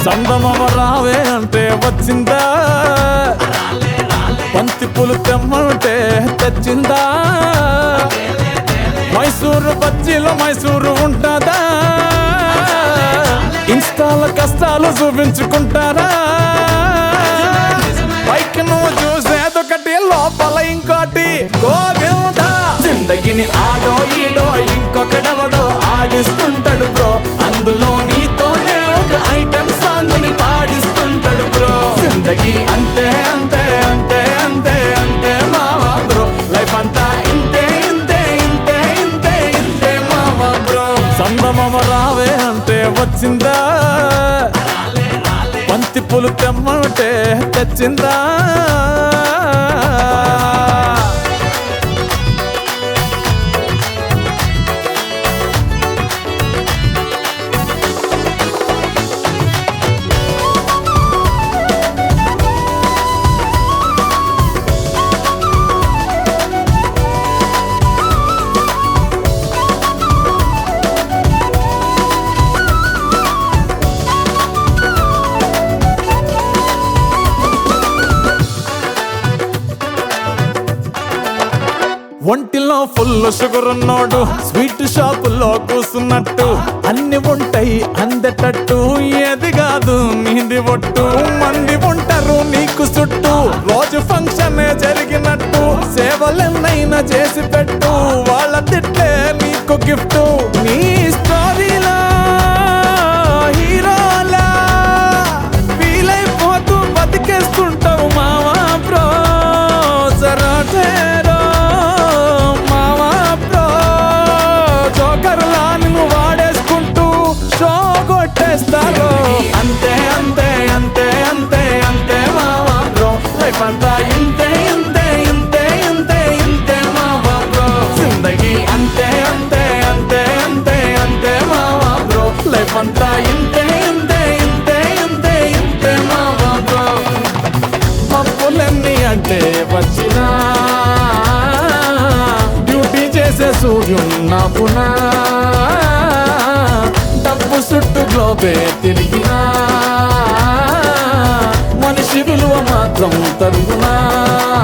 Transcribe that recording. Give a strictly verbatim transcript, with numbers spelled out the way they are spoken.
సందమవ రావే అంటే వచ్చిందా, బంతి పూలు తెమ్మంటే తెచ్చిందా, మైసూరు బజ్జీలో మైసూరు ఉంటుందా, ఇన్స్టాల కష్టాలు చూపించుకుంటారా, పైకి నువ్వు చూసేదొకటి లోపల ఇంకోటి. గోవిందా జిందగిని ఆడో ఈడో ఇంకొకడెవడో ఆడిస్తుంటాడు బ్రో, అందులో నీతోనే ఒక ఐటమ్ సాంగ్ ని పాడిస్తుంటాడు బ్రో. జిందగీ అంతే అంతే అంతే అంతే అంతే మావా బ్రో, లైఫ్ అంతా ఇంతే ఇంతే ఇంతే ఇంతే ఇంతే మావా బ్రో. సందమవ రావే అంటే వచ్చిందా, బంతి పూలు తెమ్మంటే తెచ్చిందా. ఒంటిలో ఫుల్ షుగర్ ఉన్నోడు స్వీట్ షాపుల్లో కూసున్నట్టు, అన్ని ఉంటాయి అందేటట్టు, ఏది కాదు నీది ఒట్టు. మంది ఉంటారు నీకు చుట్టూ, రోజు ఫంక్షన్ జరిగినట్టు, సేవలెన్నైనా చేసి పెట్టు, వాళ్ళ తిట్లే నీకు గిఫ్ట్. నీ స్టోరీలా హీరోలా వీలైపోతూ బతికేస్తుంటావు మావా బ్రో. సరాటేరో అంతే అంతే అంతే అంతే అంతే మావా బ్రో, లైఫ్ అంతా ఇంతే ఇంతే ఇంతే ఇంతే ఇంతే మావా బ్రో. జిందగీ అంతే అంతే అంతే అంతే అంతే మావా బ్రో, లైఫ్ అంతా ఇంతే ఇంతే ఇంతే ఇంతే ఇంతే మావా బ్రో. మప్పులన్నీ అంటే వచ్చినా, డ్యూటీ చేసే సూర్యున్నా పునా, డబ్బు చుట్టూ గ్లోబే తిరిగినా, మనిషి విలువ మాత్రం తరుగునా.